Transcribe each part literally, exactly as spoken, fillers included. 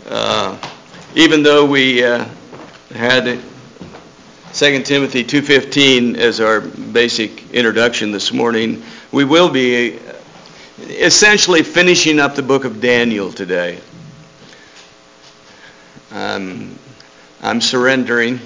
Uh, even though we uh, had Second Timothy two fifteen as our basic introduction this morning, we will be essentially finishing up the book of Daniel today. Um, I'm surrendering.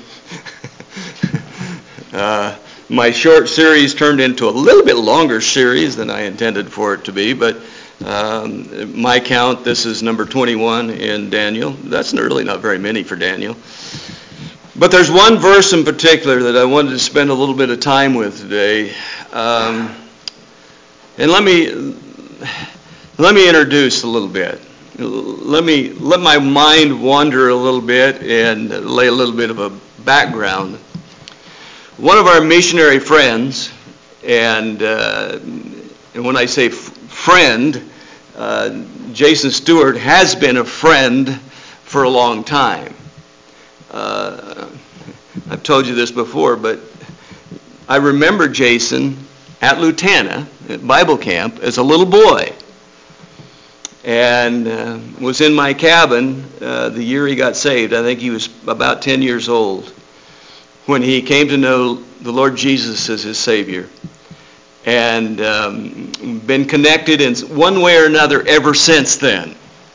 uh, my short series turned into a little bit longer series than I intended for it to be, but um, my count, this is number twenty-one in Daniel. That's really not very many for Daniel. But there's one verse in particular that I wanted to spend a little bit of time with today. Um, and let me let me introduce a little bit. Let me let my mind wander a little bit and lay a little bit of a background. One of our missionary friends, and uh, and when I say f- friend, uh, Jason Stewart has been a friend for a long time. Uh, I've told you this before, but I remember Jason at Lutana, at Bible camp, as a little boy. And uh, was in my cabin uh, the year he got saved. I think he was about ten years old when he came to know the Lord Jesus as his Savior. And um, been connected in one way or another ever since then.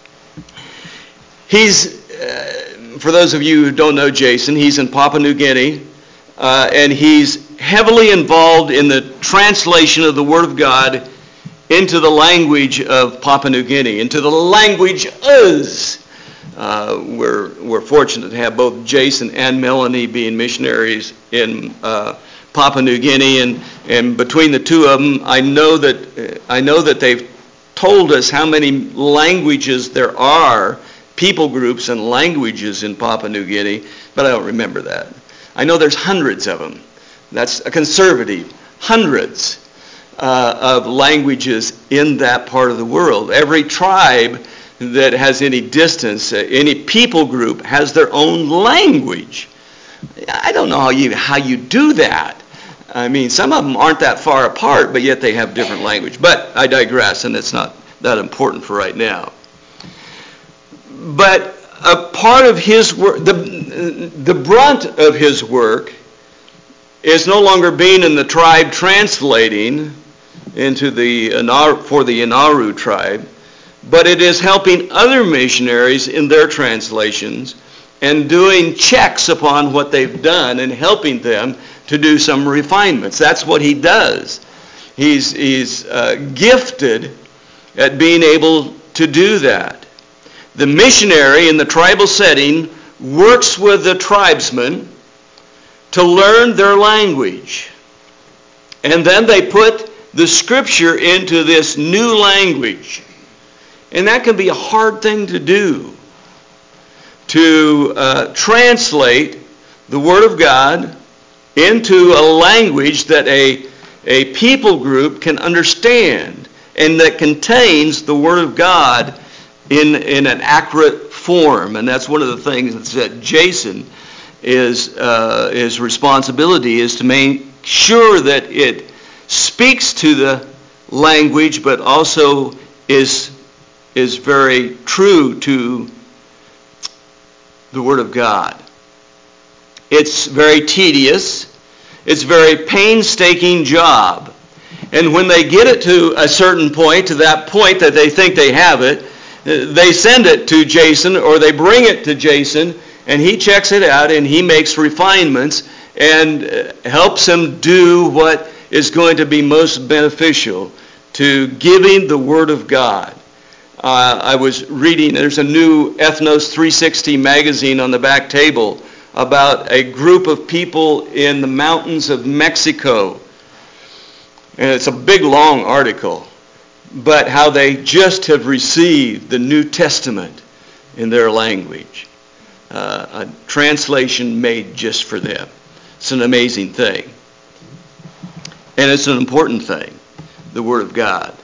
He's... Uh, For those of you who don't know Jason, he's in Papua New Guinea, uh, and he's heavily involved in the translation of the Word of God into the language of Papua New Guinea, into the language Uz. Uh, we're, we're fortunate to have both Jason and Melanie being missionaries in uh, Papua New Guinea, and, and between the two of them, I know that uh, I know that they've told us how many languages there are, people groups and languages in Papua New Guinea, but I don't remember that. I know there's hundreds of them. That's a conservative. Hundreds uh, of languages in that part of the world. Every tribe that has any distance, uh, any people group has their own language. I don't know how you, how you do that. I mean, some of them aren't that far apart, but yet they have different language. But I digress, and it's not that important for right now. But a part of his work, the, the brunt of his work is no longer being in the tribe translating into the for the Inaru tribe, but it is helping other missionaries in their translations and doing checks upon what they've done and helping them to do some refinements. That's what he does. He's, he's uh, gifted at being able to do that. The missionary in the tribal setting works with the tribesmen to learn their language. And then they put the scripture into this new language. And that can be a hard thing to do, to uh, translate the Word of God into a language that a, a people group can understand and that contains the Word of God in in an accurate form. And that's one of the things that Jason is uh, his responsibility is to make sure that it speaks to the language, but also is is very true to the Word of God. It's very tedious. It's a very painstaking job. And when they get it to a certain point, to that point that they think they have it, they send it to Jason, or they bring it to Jason, and he checks it out, and he makes refinements and helps them do what is going to be most beneficial to giving the Word of God. Uh, I was reading, there's a new Ethnos three sixty magazine on the back table about a group of people in the mountains of Mexico. And it's a big, long article. But how they just have received the New Testament in their language. Uh, a translation made just for them. It's an amazing thing. And it's an important thing, the Word of God.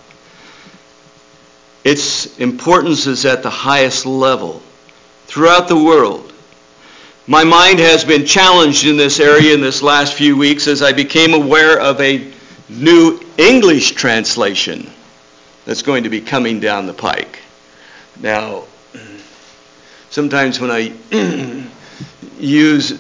Its importance is at the highest level throughout the world. My mind has been challenged in this area in this last few weeks as I became aware of a new English translation that's going to be coming down the pike. Now, sometimes when I use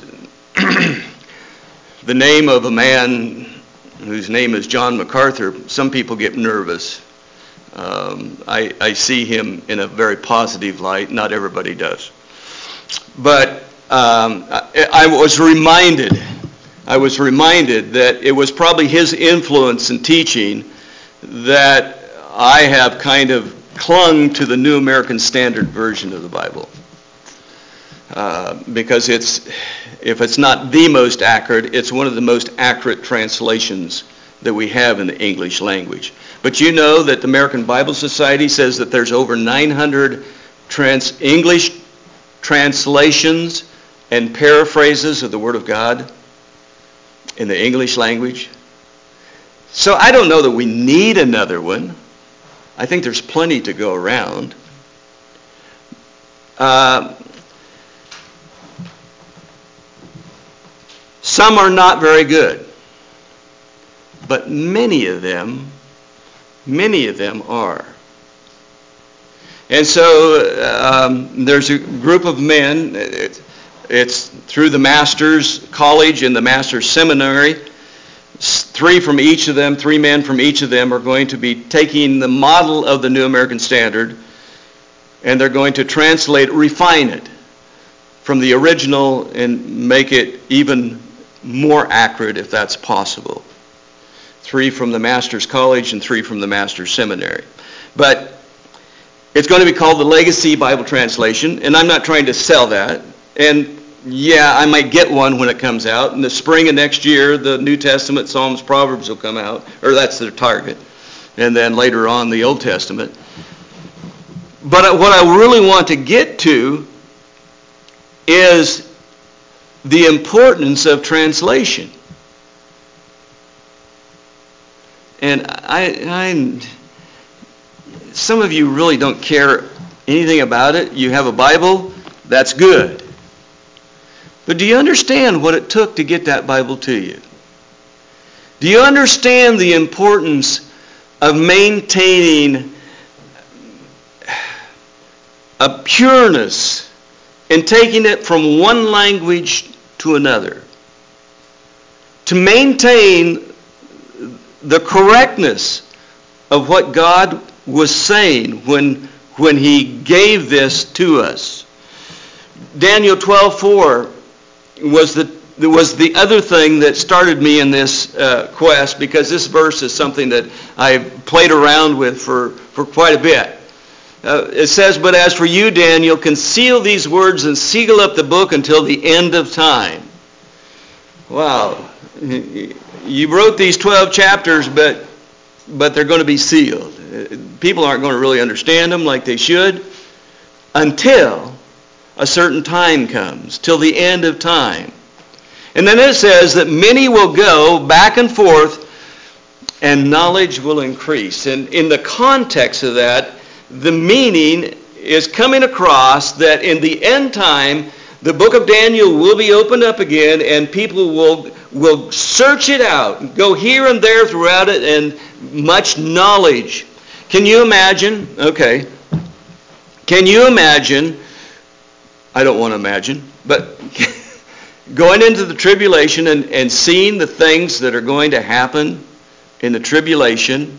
the name of a man whose name is John MacArthur, some people get nervous. Um, I, I see him in a very positive light. Not everybody does. But um, I, I was reminded, I was reminded that it was probably his influence in teaching that I have kind of clung to the New American Standard Version of the Bible. Uh, because it's, if it's not the most accurate, it's one of the most accurate translations that we have in the English language. But you know that the American Bible Society says that there's over nine hundred trans- English translations and paraphrases of the Word of God in the English language. So I don't know that we need another one. I think there's plenty to go around. Uh, some are not very good, but many of them, many of them are. And so um, there's a group of men, it's, it's through the Master's College and the Master's Seminary. Three from each of them, three men from each of them are going to be taking the model of the New American Standard, and they're going to translate, refine it from the original and make it even more accurate if that's possible. Three from the Master's College and three from the Master's Seminary. But it's going to be called the Legacy Bible Translation, and I'm not trying to sell that. And yeah, I might get one when it comes out. In the spring of next year, the New Testament, Psalms, Proverbs will come out, or that's their target. And then later on, the Old Testament. But what I really want to get to is the importance of translation. And I, I, some of you really don't care anything about it. You have a Bible, that's good. But do you understand what it took to get that Bible to you? Do you understand the importance of maintaining a pureness and taking it from one language to another? To maintain the correctness of what God was saying when, when He gave this to us. Daniel twelve four was the was the other thing that started me in this uh, quest, because this verse is something that I've played around with for, for quite a bit. Uh, it says, "But as for you, Daniel, conceal these words and seal up the book until the end of time." Wow. You wrote these twelve chapters, but but they're going to be sealed. People aren't going to really understand them like they should until a certain time comes, till the end of time. And then it says that many will go back and forth and knowledge will increase. And in the context of that, the meaning is coming across that in the end time, the book of Daniel will be opened up again and people will, will search it out, go here and there throughout it, and much knowledge. Can you imagine? Okay. Can you imagine? I don't want to imagine, but going into the tribulation and, and seeing the things that are going to happen in the tribulation,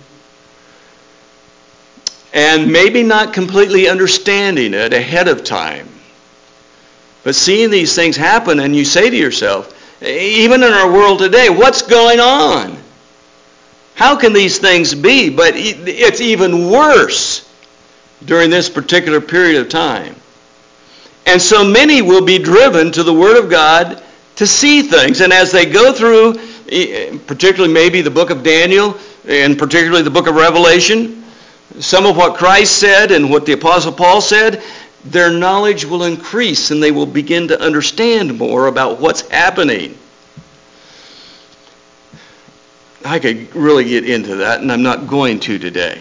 and maybe not completely understanding it ahead of time, but seeing these things happen, and you say to yourself, even in our world today, what's going on? How can these things be? But it's even worse during this particular period of time. And so many will be driven to the Word of God to see things. And as they go through, particularly maybe the book of Daniel, and particularly the book of Revelation, some of what Christ said and what the Apostle Paul said, their knowledge will increase and they will begin to understand more about what's happening. I could really get into that, and I'm not going to today.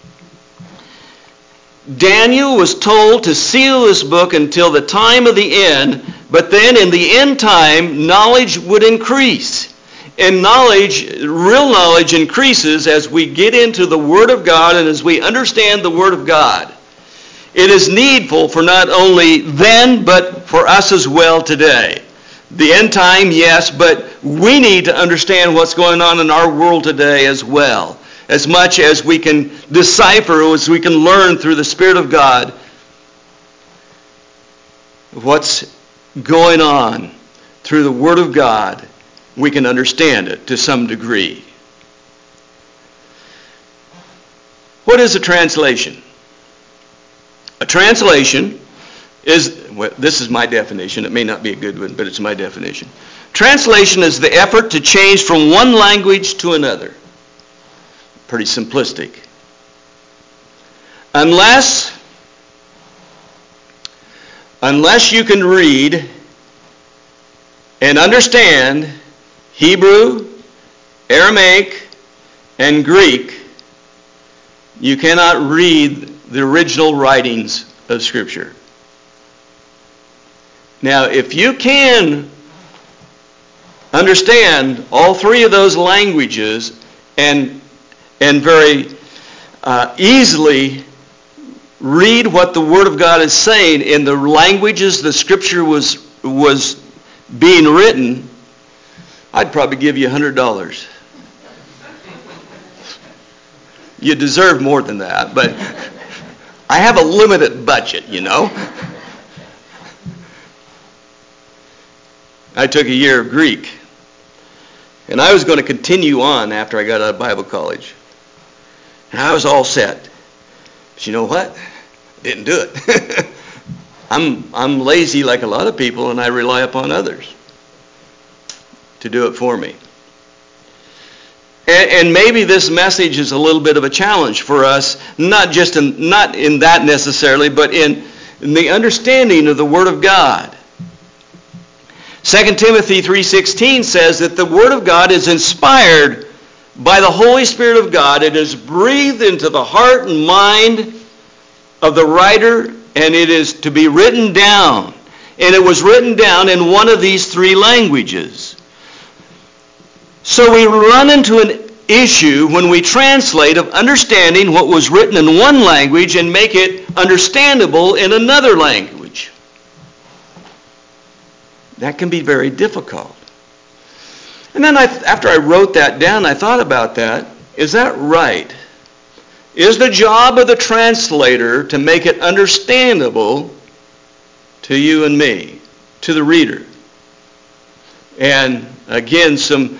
Daniel was told to seal this book until the time of the end, but then in the end time, knowledge would increase. And knowledge, real knowledge, increases as we get into the Word of God and as we understand the Word of God. it is needful for not only then, but for us as well today. The end time, yes, but we need to understand what's going on in our world today as well. As much as we can decipher, as we can learn through the Spirit of God what's going on through the Word of God, we can understand it to some degree. What is a translation? A translation is, well, this is my definition. It may not be a good one, but it's my definition. Translation is the effort to change from one language to another. Pretty simplistic. Unless, unless you can read and understand Hebrew, Aramaic, and Greek, you cannot read the original writings of Scripture. Now, if you can understand all three of those languages and and very uh, easily read what the Word of God is saying in the languages the Scripture was was being written, I'd probably give you one hundred dollars. You deserve more than that, but I have a limited budget, you know. I took a year of Greek, and I was going to continue on after I got out of Bible college. And I was all set. But you know what? Didn't do it. I'm I'm lazy like a lot of people, and I rely upon others to do it for me. And, and maybe this message is a little bit of a challenge for us, not just in, not in that necessarily, but in, in the understanding of the Word of God. Second Timothy three sixteen says that the Word of God is inspired by the Holy Spirit of God. It is breathed into the heart and mind of the writer, and it is to be written down. And it was written down in one of these three languages. So we run into an issue when we translate of understanding what was written in one language and make it understandable in another language. That can be very difficult. And then I, after I wrote that down, I thought about that. Is that right? Is the job of the translator to make it understandable to you and me, to the reader? And again, some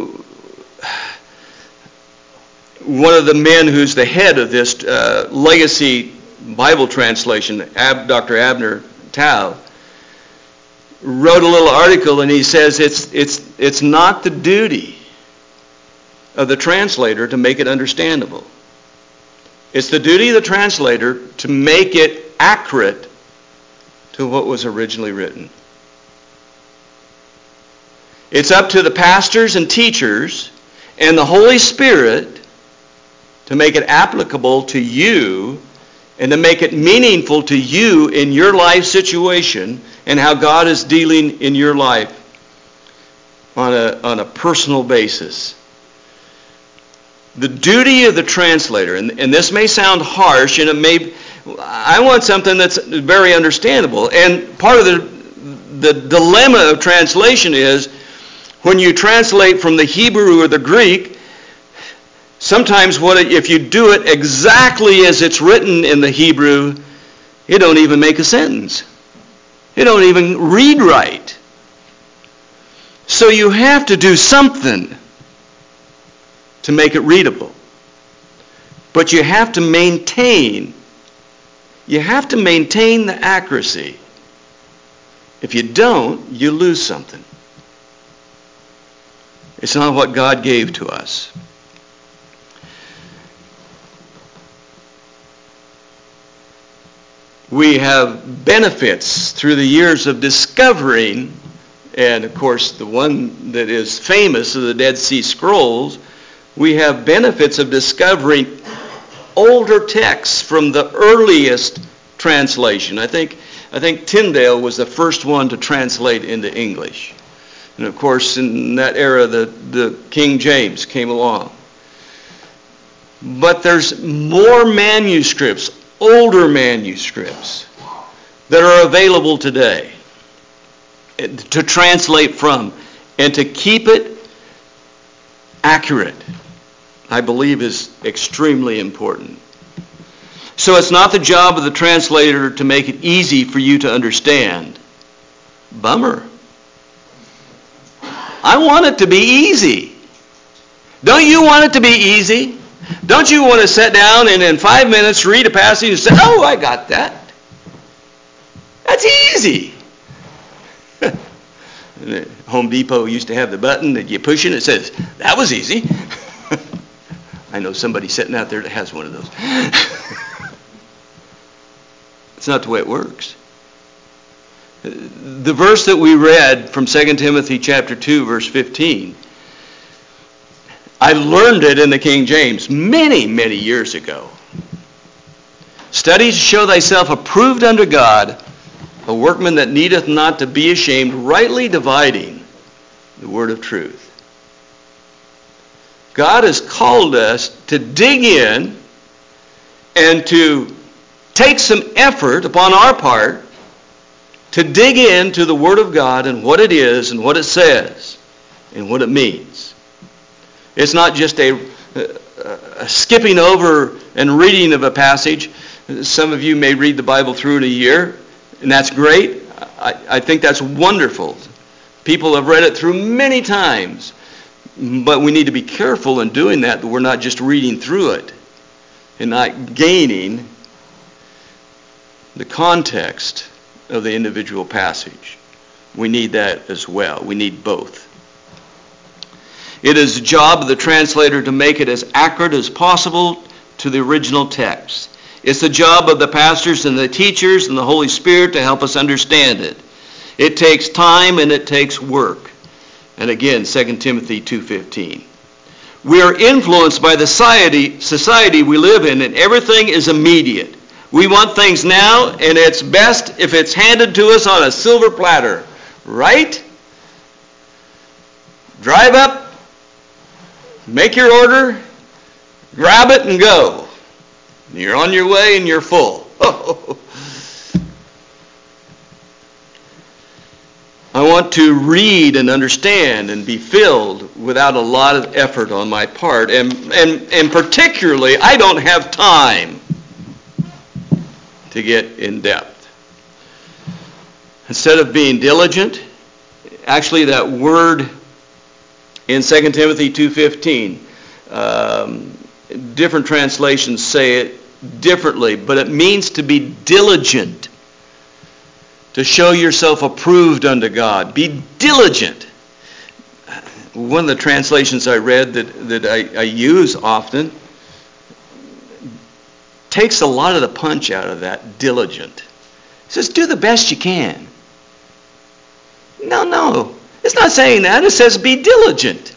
one of the men who's the head of this uh, legacy Bible translation, Ab, Doctor Abner Tao, wrote a little article, and he says it's it's it's not the duty of the translator to make it understandable. It's the duty of the translator to make it accurate to what was originally written. It's up to the pastors and teachers and the Holy Spirit to make it applicable to you and to make it meaningful to you in your life situation and how God is dealing in your life on a, on a personal basis. The duty of the translator, and, and this may sound harsh, and it may, I want something that's very understandable. And part of the, the dilemma of translation is when you translate from the Hebrew or the Greek, sometimes what it, if you do it exactly as it's written in the Hebrew, it don't even make a sentence. It don't even read right. So you have to do something to make it readable. But you have to maintain, you have to maintain the accuracy. If you don't, you lose something. It's not what God gave to us. We have benefits through the years of discovering, and of course the one that is famous is the Dead Sea Scrolls. We have benefits of discovering older texts from the earliest translation. I think I think Tyndale was the first one to translate into English. And of course, in that era, the, the King James came along. But there's more manuscripts, older manuscripts that are available today to translate from and to keep it accurate, I believe is extremely important. So it's not the job of the translator to make it easy for you to understand. Bummer. I want it to be easy. Don't you want it to be easy? Don't you want to sit down and in five minutes read a passage and say, oh, I got that. That's easy. Home Depot used to have the button that you push and it says, that was easy. I know somebody sitting out there that has one of those. It's not the way it works. The verse that we read from Second Timothy chapter two, verse fifteen, I learned it in the King James many, many years ago. Study to show thyself approved unto God, a workman that needeth not to be ashamed, rightly dividing the word of truth. God has called us to dig in and to take some effort upon our part to dig into the Word of God and what it is and what it says and what it means. It's not just a, a skipping over and reading of a passage. Some of you may read the Bible through in a year, and that's great. I, I think that's wonderful. People have read it through many times, but we need to be careful in doing that, that we're not just reading through it and not gaining the context of the individual passage. We need that as well. We need both. It is the job of the translator to make it as accurate as possible to the original text. It's the job of the pastors and the teachers and the Holy Spirit to help us understand it. It takes time and it takes work. And again, Second Timothy two fifteen. We are influenced by the society, society we live in, and everything is immediate. We want things now, and it's best if it's handed to us on a silver platter. Right? Drive up, make your order, grab it, and go. You're on your way, and you're full. I want to read and understand and be filled without a lot of effort on my part. And, and, and particularly, I don't have time to get in depth. Instead of being diligent, actually that word in Second Timothy two fifteen, um, different translations say it differently, but it means to be diligent, to show yourself approved unto God. Be diligent. One of the translations I read that, that I, I use often takes a lot of the punch out of that, diligent. It says, do the best you can. No, no. It's not saying that. It says be diligent.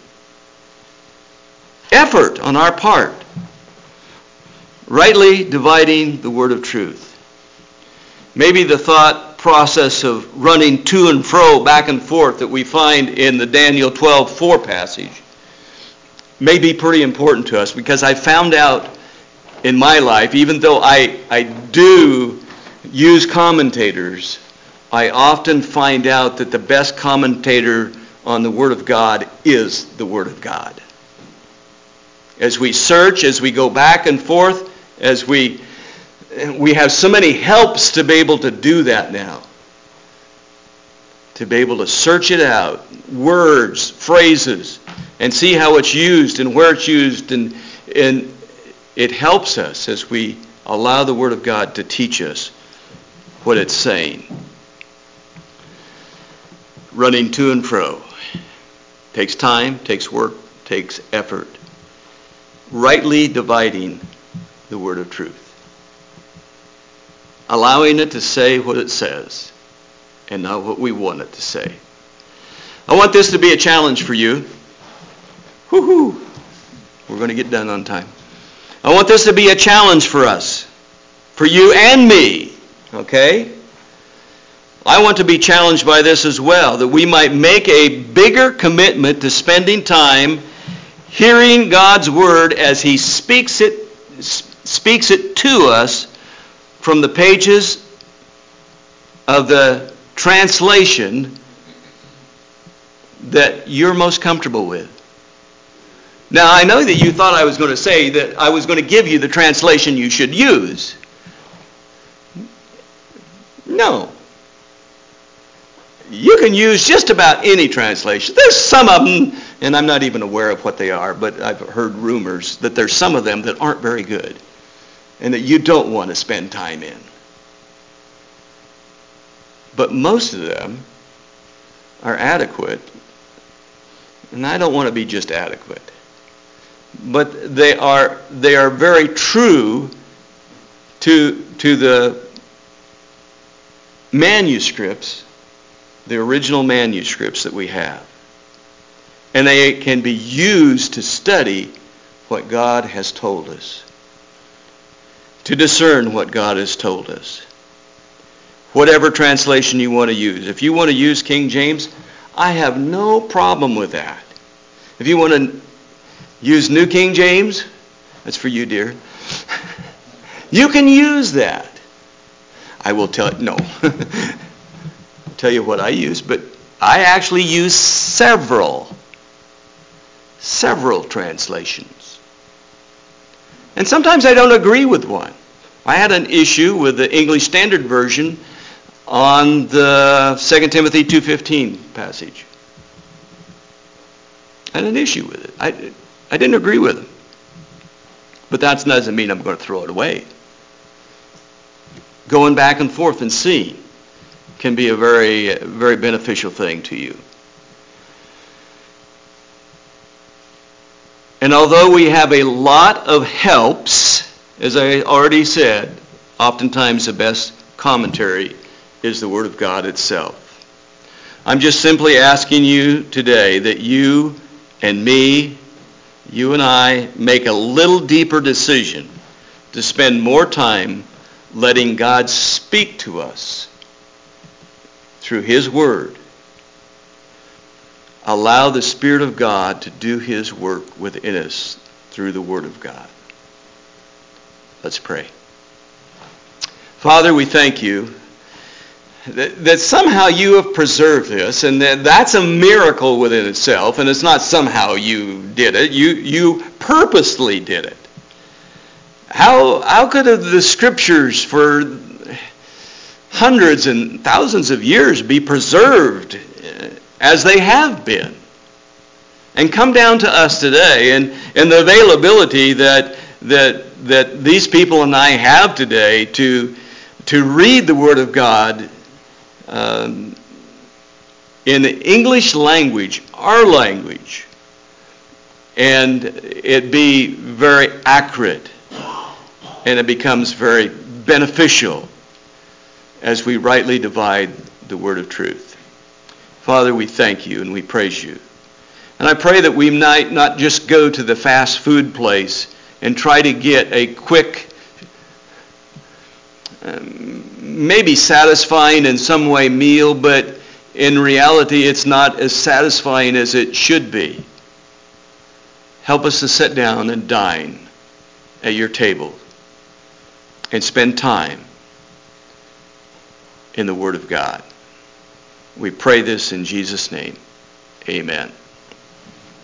Effort on our part. Rightly dividing the word of truth. Maybe the thought process of running to and fro, back and forth that we find in the Daniel twelve four passage may be pretty important to us, because I found out in my life, even though I, I do use commentators, I often find out that the best commentator on the Word of God is the Word of God. As we search, as we go back and forth, as we we have so many helps to be able to do that now. To be able to search it out, words, phrases, and see how it's used and where it's used, and and it helps us as we allow the Word of God to teach us what it's saying. Running to and fro takes time, takes work, takes effort. Rightly dividing the word of truth. Allowing it to say what it says and not what we want it to say. I want this to be a challenge for you. Woo-hoo. We're going to get done on time. I want this to be a challenge for us, for you and me, okay? I want to be challenged by this as well, that we might make a bigger commitment to spending time hearing God's word as He speaks it, speaks it to us from the pages of the translation that you're most comfortable with. Now, I know that you thought I was going to say that I was going to give you the translation you should use. No. You can use just about any translation. There's some of them, and I'm not even aware of what they are, but I've heard rumors that there's some of them that aren't very good and that you don't want to spend time in. But most of them are adequate, and I don't want to be just adequate. But they are they are very true to to the manuscripts, the original manuscripts that we have. And they can be used to study what God has told us, to discern what God has told us. Whatever translation you want to use. If you want to use King James, I have no problem with that. If you want to use New King James, that's for you, dear. You can use that. I will tell no. I'll tell you what I use, but I actually use several, several translations. And sometimes I don't agree with one. I had an issue with the English Standard Version on the Second Timothy two fifteen passage. I had an issue with it. I, I didn't agree with it. But that doesn't mean I'm going to throw it away. Going back and forth and seeing can be a very, very beneficial thing to you. And although we have a lot of helps, as I already said, oftentimes the best commentary is the Word of God itself. I'm just simply asking you today that you and me, you and I, make a little deeper decision to spend more time letting God speak to us through His Word. Allow the Spirit of God to do His work within us through the Word of God. Let's pray. Father, we thank you that, that somehow you have preserved this, and that that's a miracle within itself, and it's not somehow you did it. You, you purposely did it. How, how could the Scriptures for hundreds and thousands of years be preserved as they have been and come down to us today, and, and the availability that, that, that these people and I have today to, to read the Word of God um, in the English language, our language, and it be very accurate, and it becomes very beneficial as we rightly divide the word of truth. Father, we thank you and we praise you. And I pray that we might not just go to the fast food place and try to get a quick, um, maybe satisfying in some way meal, but in reality it's not as satisfying as it should be. Help us to sit down and dine at your table and spend time in the Word of God. We pray this in Jesus' name. Amen.